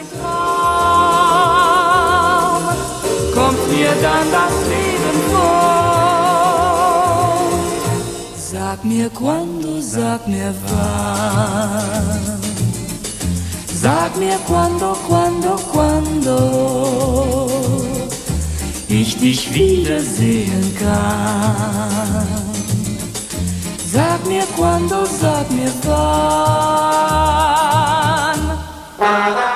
Traum kommt mir dann das Leben vor. Sag mir quando, sag mir wann. Sag mir quando, quando, quando ich dich wiedersehen kann. Sag mir quando, sag mir wann.